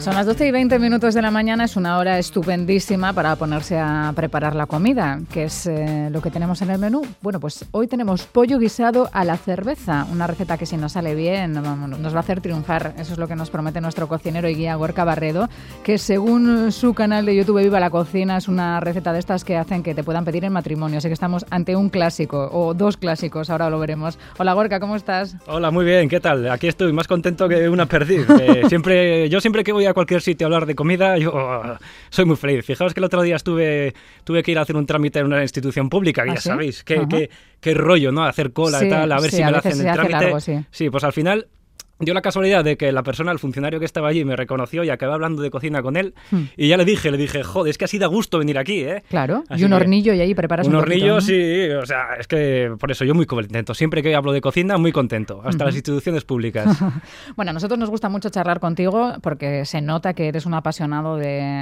Son las 12:20 de la mañana, es una hora estupendísima para ponerse a preparar la comida, que es lo que tenemos en el menú. Bueno, pues hoy tenemos pollo guisado a la cerveza, una receta que si nos sale bien nos va a hacer triunfar. Eso es lo que nos promete nuestro cocinero y guía Gorka Barredo, que según su canal de YouTube Viva la Cocina es una receta de estas que hacen que te puedan pedir en matrimonio. Así que estamos ante un clásico, o dos clásicos, ahora lo veremos. Hola Gorka, ¿cómo estás? Hola, muy bien, ¿qué tal? Aquí estoy más contento que una perdiz. Yo siempre que voy a cualquier sitio a hablar de comida, yo soy muy feliz. Fijaos que el otro día tuve que ir a hacer un trámite en una institución pública, que ya sabéis, qué rollo, ¿no? Hacer cola y tal, a ver si me la hacen el trámite. Largo, sí, pues al final dio la casualidad de que la persona, el funcionario que estaba allí, me reconoció y acabé hablando de cocina con él. Y ya le dije, joder, es que así da gusto venir aquí, ¿eh? Claro, así y un hornillo y ahí preparas un hornillo, poquito, ¿no? sí, o sea, es que por eso yo muy contento. Siempre que hablo de cocina, muy contento, hasta las instituciones públicas. Bueno, a nosotros nos gusta mucho charlar contigo porque se nota que eres un apasionado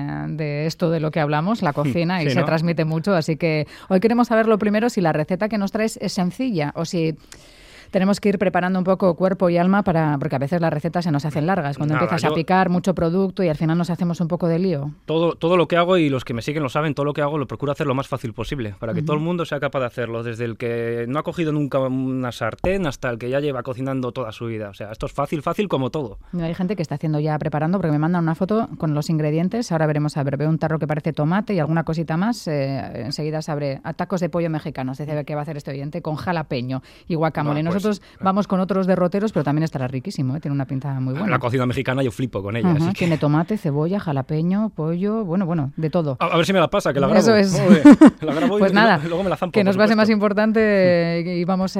de esto de lo que hablamos, la cocina, y se transmite mucho. Así que hoy queremos saber lo primero si la receta que nos traes es sencilla o si tenemos que ir preparando un poco cuerpo y alma porque a veces las recetas se nos hacen largas. Cuando empiezas a picar mucho producto y al final nos hacemos un poco de lío. Todo lo que hago, y los que me siguen lo saben, todo lo que hago lo procuro hacer lo más fácil posible, para que todo el mundo sea capaz de hacerlo, desde el que no ha cogido nunca una sartén hasta el que ya lleva cocinando toda su vida. O sea, esto es fácil como todo. Hay gente que está haciendo ya preparando, porque me mandan una foto con los ingredientes. Ahora veremos, veo un tarro que parece tomate y alguna cosita más. Enseguida sabré. Tacos de pollo mexicanos, dice que va a hacer este oyente, con jalapeño y guacamole. Nosotros vamos con otros derroteros, pero también estará riquísimo, tiene una pinta muy buena. La cocina mexicana yo flipo con ella. Así que... Tiene tomate, cebolla, jalapeño, pollo, bueno, de todo. A ver si me la pasa, que la grabo. Eso es. La grabo pues nada, luego me la zampo, que nos va a ser más importante y vamos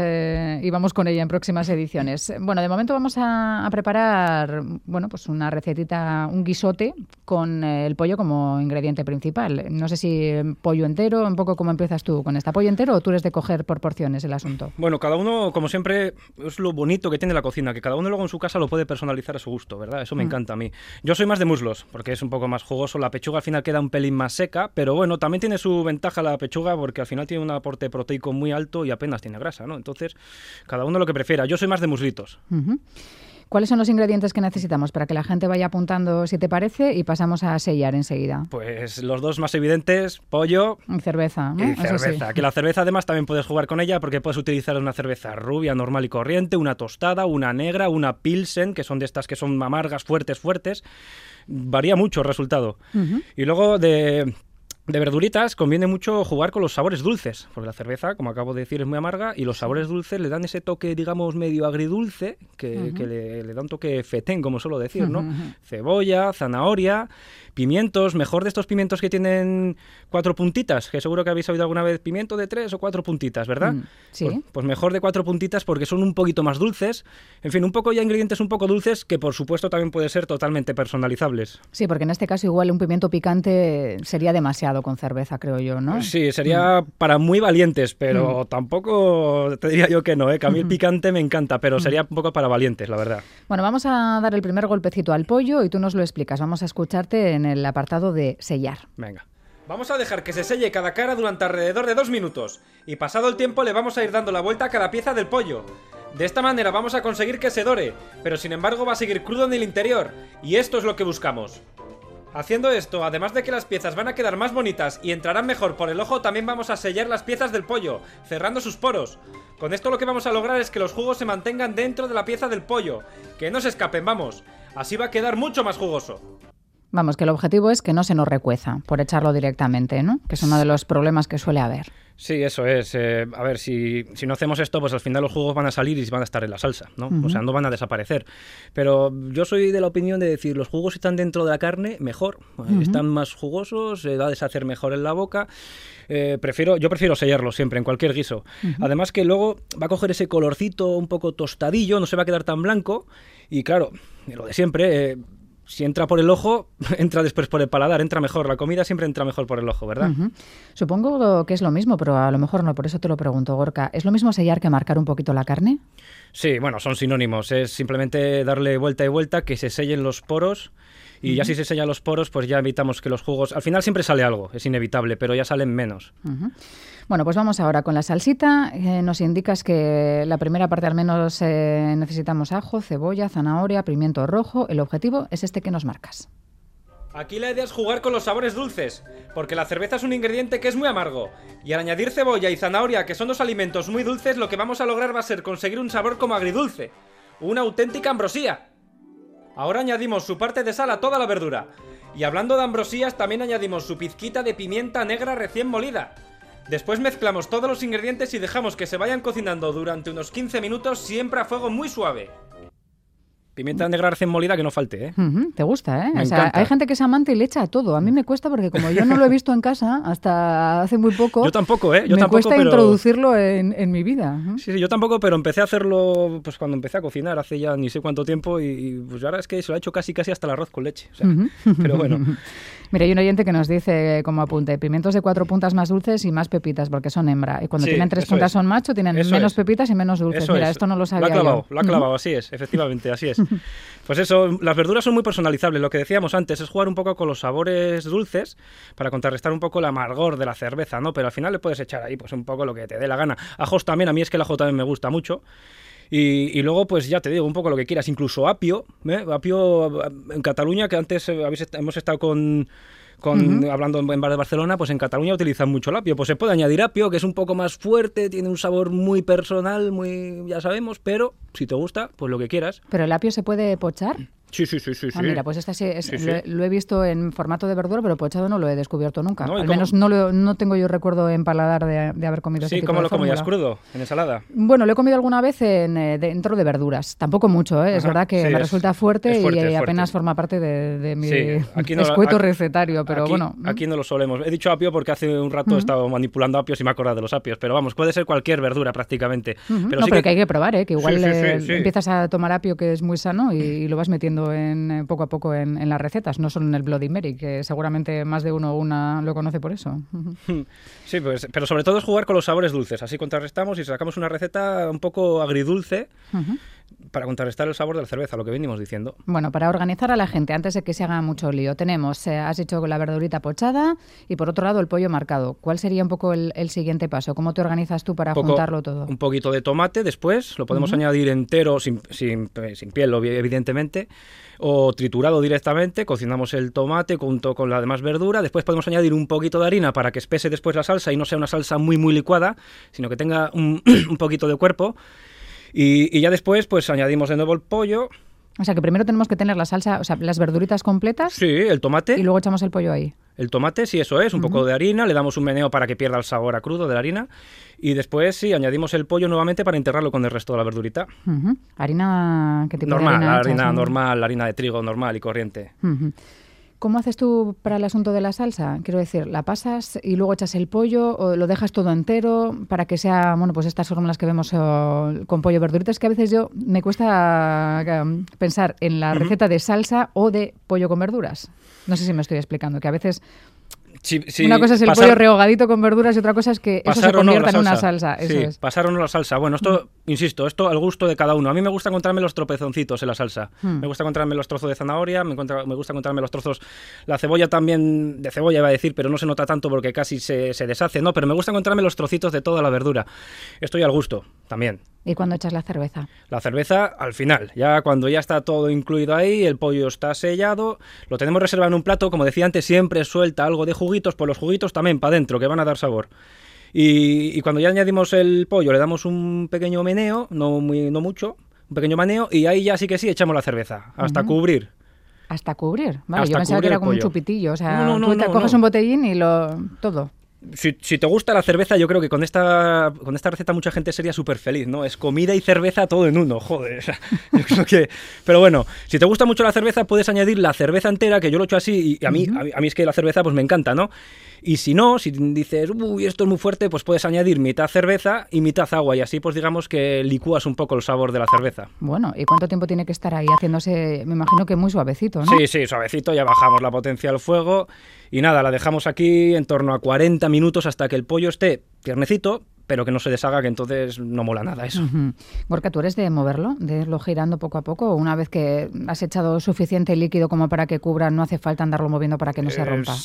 con ella en próximas ediciones. Bueno, de momento vamos a preparar pues una recetita, un guisote con el pollo como ingrediente principal. No sé si pollo entero, un poco cómo empiezas tú con esta. ¿Pollo entero o tú eres de coger por porciones el asunto? Bueno, cada uno, como siempre, es lo bonito que tiene la cocina, que cada uno luego en su casa lo puede personalizar a su gusto, ¿verdad? Eso me encanta a mí. Yo soy más de muslos, porque es un poco más jugoso. La pechuga al final queda un pelín más seca, pero bueno, también tiene su ventaja la pechuga, porque al final tiene un aporte proteico muy alto y apenas tiene grasa, ¿no? Entonces, cada uno lo que prefiera. Yo soy más de muslitos. ¿Cuáles son los ingredientes que necesitamos para que la gente vaya apuntando, si te parece, y pasamos a sellar enseguida? Pues los dos más evidentes, pollo y cerveza, ¿no? Y cerveza. Sí. Que la cerveza además también puedes jugar con ella, porque puedes utilizar una cerveza rubia, normal y corriente, una tostada, una negra, una pilsen, que son de estas que son amargas, fuertes. Varía mucho el resultado. Y luego de verduritas conviene mucho jugar con los sabores dulces, porque la cerveza, como acabo de decir, es muy amarga y los sabores dulces le dan ese toque, digamos, medio agridulce, que le da un toque fetén, como suelo decir, ¿no? Cebolla, zanahoria, pimientos, mejor de estos pimientos que tienen 4 puntitas, que seguro que habéis oído alguna vez, pimiento de 3 o 4 puntitas, ¿verdad? Sí. Pues mejor de 4 puntitas porque son un poquito más dulces. En fin, un poco ya ingredientes un poco dulces que por supuesto también pueden ser totalmente personalizables. Sí, porque en este caso igual un pimiento picante sería demasiado con cerveza, creo yo, ¿no? Sí, sería para muy valientes, pero tampoco te diría yo que no, que a mí el picante me encanta, pero sería un poco para valientes, la verdad. Bueno, vamos a dar el primer golpecito al pollo y tú nos lo explicas. Vamos a escucharte en el apartado de sellar. Venga. Vamos a dejar que se selle cada cara durante alrededor de 2 minutos y pasado el tiempo le vamos a ir dando la vuelta a cada pieza del pollo. De esta manera vamos a conseguir que se dore, pero sin embargo va a seguir crudo en el interior, y esto es lo que buscamos. Haciendo esto, además de que las piezas van a quedar más bonitas y entrarán mejor por el ojo, también vamos a sellar las piezas del pollo, cerrando sus poros. Con esto lo que vamos a lograr es que los jugos se mantengan dentro de la pieza del pollo, que no se escapen, vamos. Así va a quedar mucho más jugoso. Vamos, que el objetivo es que no se nos recueza por echarlo directamente, ¿no? Que es uno de los problemas que suele haber. Sí, eso es. A ver, si no hacemos esto, pues al final los jugos van a salir y van a estar en la salsa, ¿no? O sea, no van a desaparecer. Pero yo soy de la opinión de decir, los jugos están dentro de la carne, mejor. Están más jugosos, se va a deshacer mejor en la boca. Yo prefiero sellarlo siempre, en cualquier guiso. Además que luego va a coger ese colorcito un poco tostadillo, no se va a quedar tan blanco. Y claro, lo de siempre... si entra por el ojo, entra después por el paladar, entra mejor. La comida siempre entra mejor por el ojo, ¿verdad? Supongo que es lo mismo, pero a lo mejor no, por eso te lo pregunto, Gorka. ¿Es lo mismo sellar que marcar un poquito la carne? Sí, bueno, son sinónimos. Es simplemente darle vuelta y vuelta, que se sellen los poros. Y ya si se sellan los poros, pues ya evitamos que los jugos... Al final siempre sale algo, es inevitable, pero ya salen menos. Bueno, pues vamos ahora con la salsita. Nos indicas que la primera parte al menos necesitamos ajo, cebolla, zanahoria, pimiento rojo. El objetivo es este que nos marcas. Aquí la idea es jugar con los sabores dulces, porque la cerveza es un ingrediente que es muy amargo, y al añadir cebolla y zanahoria, que son dos alimentos muy dulces, lo que vamos a lograr va a ser conseguir un sabor como agridulce, una auténtica ambrosía. Ahora añadimos su parte de sal a toda la verdura, y hablando de ambrosías también añadimos su pizquita de pimienta negra recién molida. Después mezclamos todos los ingredientes y dejamos que se vayan cocinando durante unos 15 minutos, siempre a fuego muy suave. Pimienta negra recién molida que no falte, ¿eh? Te gusta, ¿eh? Me o sea, encanta. hay gente que se amante y le echa a todo. A mí me cuesta porque como yo no lo he visto en casa hasta hace muy poco... Yo tampoco, ¿eh? Me cuesta introducirlo en mi vida. Sí, yo tampoco, pero empecé a hacerlo pues cuando empecé a cocinar hace ya ni sé cuánto tiempo y pues ahora es que se lo ha hecho casi hasta el arroz con leche. O sea, pero bueno. Mira, hay un oyente que nos dice como apunte, pimientos de 4 puntas más dulces y más pepitas porque son hembra. Y cuando tienen 3 puntas son macho, tienen menos pepitas y menos dulces. Mira, esto no lo sabía yo. Lo ha clavado, así es, efectivamente, así es. Pues eso, las verduras son muy personalizables. Lo que decíamos antes es jugar un poco con los sabores dulces para contrarrestar un poco el amargor de la cerveza, ¿no? Pero al final le puedes echar ahí pues un poco lo que te dé la gana. Ajos también, a mí es que el ajo también me gusta mucho. Y luego, pues ya te digo, un poco lo que quieras, incluso apio, ¿eh? Apio en Cataluña, que antes hemos estado hablando en bar de Barcelona, pues en Cataluña utilizan mucho el apio. Pues se puede añadir apio, que es un poco más fuerte, tiene un sabor muy personal, muy ya sabemos, pero si te gusta, pues lo que quieras. ¿Pero el apio se puede pochar? Sí. Mira, pues esta sí, Sí. Lo he visto en formato de verdura, pero pochado no lo he descubierto nunca. No, al menos no tengo yo recuerdo en paladar de haber comido ese tipo de ¿cómo lo fórmula. comías? ¿Crudo? ¿En ensalada? Bueno, lo he comido alguna vez dentro de verduras. Tampoco mucho, ¿eh? Es verdad que me resulta fuerte y apenas forma parte de mi escueto recetario, pero bueno. Aquí no lo solemos. He dicho apio porque hace un rato he estado manipulando apios y me he acordado de los apios, pero vamos, puede ser cualquier verdura prácticamente. Pero pero que hay que probar, ¿eh? Que igual sí. empiezas a tomar apio, que es muy sano, y lo vas metiendo poco a poco en las recetas, no solo en el Bloody Mary, que seguramente más de uno o una lo conoce por eso. Sí, pues, pero sobre todo es jugar con los sabores dulces, así contrarrestamos y sacamos una receta un poco agridulce para contrarrestar el sabor de la cerveza, lo que venimos diciendo. Bueno, para organizar a la gente, antes de que se haga mucho lío, tenemos, has dicho la verdurita pochada y por otro lado el pollo marcado. ¿Cuál sería un poco el siguiente paso? ¿Cómo te organizas tú para juntarlo todo? Un poquito de tomate después, lo podemos añadir entero, sin piel, evidentemente, o triturado directamente, cocinamos el tomate junto con la demás verdura, después podemos añadir un poquito de harina para que espese después la salsa y no sea una salsa muy licuada, sino que tenga un poquito de cuerpo, y ya después pues añadimos de nuevo el pollo. O sea que primero tenemos que tener la salsa, o sea, las verduritas completas. Sí, el tomate. Y luego echamos el pollo ahí. El tomate, sí, eso es, un poco de harina, le damos un meneo para que pierda el sabor a crudo de la harina y después sí, añadimos el pollo nuevamente para integrarlo con el resto de la verdurita. ¿Harina? ¿Qué tipo normal, de harina harina echas? Normal, la harina de trigo normal y corriente. ¿Cómo haces tú para el asunto de la salsa? Quiero decir, ¿la pasas y luego echas el pollo o lo dejas todo entero para que sea, bueno, pues estas fórmulas que vemos con pollo verduritas? Que a veces me cuesta pensar en la receta de salsa o de pollo con verduras. No sé si me estoy explicando, que a veces una cosa es el pollo rehogadito con verduras y otra cosa es que eso se convierta en una salsa. Eso es. Pasar o no la salsa. Bueno, esto, insisto, esto al gusto de cada uno. A mí me gusta encontrarme los tropezoncitos en la salsa. Me gusta encontrarme los trozos de zanahoria, me gusta encontrarme los trozos... La cebolla también, de cebolla iba a decir, pero no se nota tanto porque casi se deshace, ¿no? Pero me gusta encontrarme los trocitos de toda la verdura. Estoy al gusto, también. ¿Y cuándo echas la cerveza? La cerveza al final, ya cuando ya está todo incluido ahí, el pollo está sellado, lo tenemos reservado en un plato, como decía antes, siempre suelta algo de juguitos, pues los juguitos también para adentro, que van a dar sabor. Y cuando ya añadimos el pollo, le damos un pequeño meneo, no mucho, un pequeño maneo, y ahí ya sí que sí echamos la cerveza, hasta cubrir. ¿Hasta cubrir? Vale, Hasta yo pensaba que era como un pollo. chupitillo, o sea, No, tú coges un botellín y todo. Si te gusta la cerveza, yo creo que con esta receta mucha gente sería súper feliz, ¿no? Es comida y cerveza todo en uno, joder. O sea, yo creo que... Pero bueno, si te gusta mucho la cerveza, puedes añadir la cerveza entera, que yo lo he hecho así, y a mí es que la cerveza pues me encanta, ¿no? Y si no, si dices, uy, esto es muy fuerte, pues puedes añadir mitad cerveza y mitad agua, y así pues digamos que licúas un poco el sabor de la cerveza. Bueno, ¿y cuánto tiempo tiene que estar ahí haciéndose? Me imagino que muy suavecito, ¿no? Sí, suavecito, ya bajamos la potencia al fuego y nada, la dejamos aquí en torno a 40 minutos hasta que el pollo esté tiernecito, pero que no se deshaga, que entonces no mola nada eso. Gorka, ¿tú eres de moverlo, de irlo girando poco a poco? ¿O una vez que has echado suficiente líquido como para que cubra, no hace falta andarlo moviendo para que no se rompa?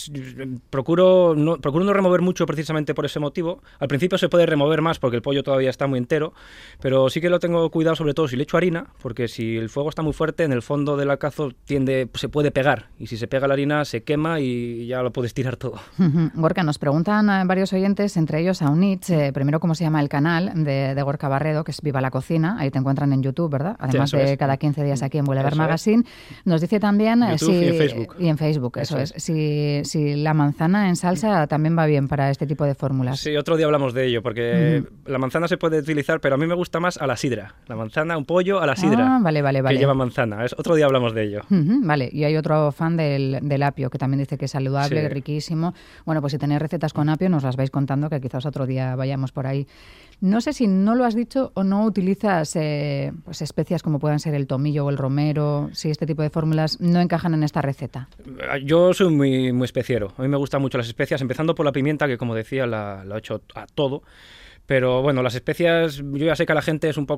Procuro no remover mucho precisamente por ese motivo. Al principio se puede remover más porque el pollo todavía está muy entero, pero sí que lo tengo cuidado sobre todo si le echo harina, porque si el fuego está muy fuerte, en el fondo del alcazo se puede pegar, y si se pega la harina se quema y ya lo puedes tirar todo. Gorka, nos preguntan varios oyentes, entre ellos a Unich, primero cómo se llama el canal de Gorka Barredo, que es Viva la Cocina, ahí te encuentran en YouTube, ¿verdad? Además de cada 15 días aquí en Boulevard Magazine. Nos dice también... YouTube y en Facebook. Y en Facebook, eso es. Si la manzana en salsa también va bien para este tipo de fórmulas. Sí, otro día hablamos de ello, porque la manzana se puede utilizar, pero a mí me gusta más a la sidra. La manzana, un pollo a la sidra. Vale. Que lleva manzana. Otro día hablamos de ello. Vale, y hay otro fan del apio, que también dice que es saludable, riquísimo. Bueno, pues si tenéis recetas con apio, nos las vais contando, que quizás otro día vayamos por ahí. No sé si no lo has dicho o no utilizas pues especias como puedan ser el tomillo o el romero, si este tipo de fórmulas no encajan en esta receta. Yo soy muy, muy especiero. A mí me gustan mucho las especias, empezando por la pimienta, que como decía, la he hecho a todo. Pero bueno, las especias, yo ya sé que a la gente le da un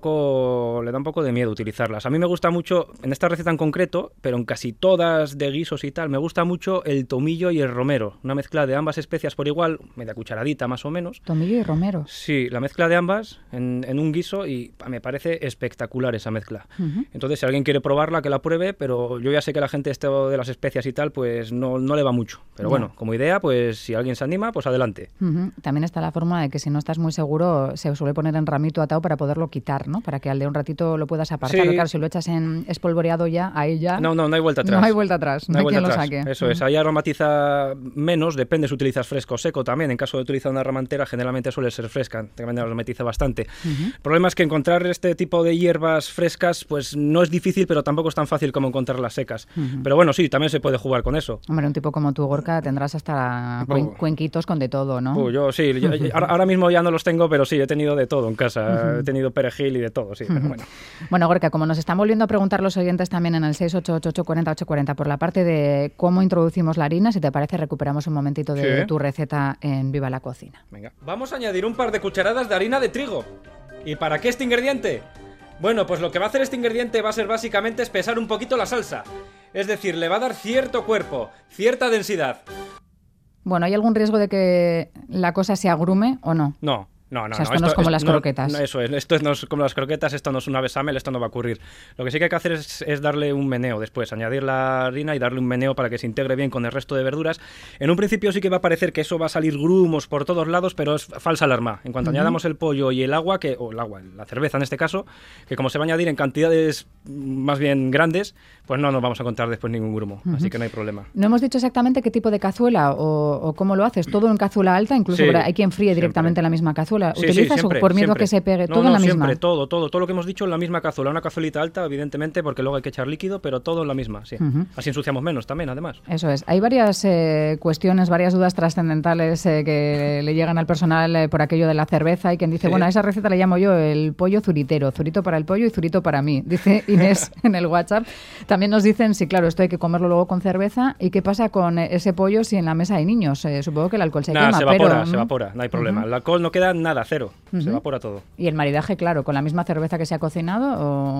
poco de miedo utilizarlas. A mí me gusta mucho, en esta receta en concreto, pero en casi todas de guisos y tal, me gusta mucho el tomillo y el romero. Una mezcla de ambas especias por igual, media cucharadita más o menos. ¿Tomillo y romero? Sí, la mezcla de ambas en un guiso y me parece espectacular esa mezcla. Entonces, si alguien quiere probarla, que la pruebe, pero yo ya sé que a la gente esto de las especias y tal, pues no le va mucho. Pero bueno, como idea, pues si alguien se anima, pues adelante. También está la forma de que si no estás muy seguro, se suele poner en ramito atado para poderlo quitar, ¿no? Para que al de un ratito lo puedas apartar. Sí. Claro, si lo echas en espolvoreado ya, ahí ya... No hay vuelta atrás. No hay vuelta atrás, no hay quien lo saque. Eso es, ahí aromatiza menos, depende si utilizas fresco o seco también. En caso de utilizar una ramantera, generalmente suele ser fresca, también aromatiza bastante. El problema es que encontrar este tipo de hierbas frescas, pues no es difícil, pero tampoco es tan fácil como encontrarlas secas. Pero bueno, sí, también se puede jugar con eso. Hombre, un tipo como tú, Gorka, tendrás hasta cuenquitos con de todo, ¿no? Yo sí, ahora mismo ya no los tengo, pero sí, he tenido de todo en casa, he tenido perejil y de todo, sí, pero bueno. Bueno, Gorka, como nos están volviendo a preguntar los oyentes también en el 688-840-840 por la parte de cómo introducimos la harina, si te parece recuperamos un momentito de tu receta en Viva la Cocina. Venga, vamos a añadir un par de cucharadas de harina de trigo. ¿Y para qué este ingrediente? Bueno, pues lo que va a hacer este ingrediente va a ser básicamente espesar un poquito la salsa. Es decir, le va a dar cierto cuerpo, cierta densidad. Bueno, ¿hay algún riesgo de que la cosa se agrume o no? No. O sea, esto no es como las croquetas. Eso es, esto no es como las croquetas, esto no es una bechamel, esto no va a ocurrir. Lo que sí que hay que hacer es darle un meneo después, añadir la harina y darle un meneo para que se integre bien con el resto de verduras. En un principio sí que va a parecer que eso va a salir grumos por todos lados, pero es falsa alarma. En cuanto añadamos el pollo y el agua, la cerveza en este caso, que como se va a añadir en cantidades más bien grandes, pues no nos vamos a encontrar después ningún grumo, así que no hay problema. No hemos dicho exactamente qué tipo de cazuela o cómo lo haces, todo en cazuela alta, incluso hay quien fríe directamente en la misma cazuela. ¿Utilizas siempre, o por miedo a que se pegue? ¿Todo en la misma? Siempre, todo lo que hemos dicho en la misma cazuela. Una cazuelita alta, evidentemente, porque luego hay que echar líquido, pero todo en la misma, sí. Así ensuciamos menos también, además. Eso es. Hay varias cuestiones, varias dudas trascendentales que le llegan al personal por aquello de la cerveza. Hay quien dice, bueno, a esa receta le llamo yo el pollo zuritero. Zurito para el pollo y zurito para mí, dice Inés en el WhatsApp. También nos dicen, sí, claro, esto hay que comerlo luego con cerveza. ¿Y qué pasa con ese pollo si en la mesa hay niños? Supongo que el alcohol se quema. Se evapora, no hay problema. El alcohol no queda nada, cero. Se evapora todo. Y el maridaje, claro, con la misma cerveza que se ha cocinado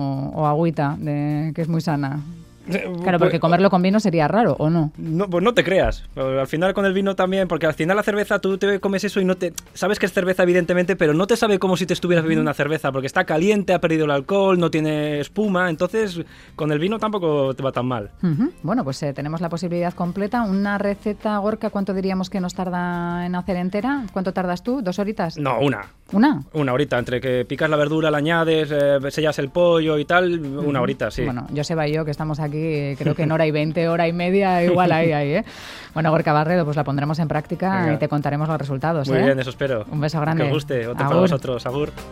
o agüita, que es muy sana. Claro, porque comerlo con vino sería raro, ¿o no? No, pues no te creas. Al final con el vino también, porque al final la cerveza tú te comes eso y no te... Sabes que es cerveza, evidentemente, pero no te sabe como si te estuvieras bebiendo una cerveza, porque está caliente, ha perdido el alcohol, no tiene espuma, entonces con el vino tampoco te va tan mal. Bueno, pues tenemos la posibilidad completa. Una receta, Gorka, ¿cuánto diríamos que nos tarda en hacer entera? ¿Cuánto tardas tú? ¿2 horitas? No, una. ¿Una? Una horita, entre que picas la verdura, la añades, sellas el pollo y tal, una horita, sí. Bueno, Joseba y yo, que estamos aquí, creo que en hora y 20, hora y media, igual ahí, ¿eh? Bueno, Gorka Barredo, pues la pondremos en práctica. Venga. Y te contaremos los resultados. Muy bien, eso espero. Un beso grande. Que os guste, otro para vosotros. Agur.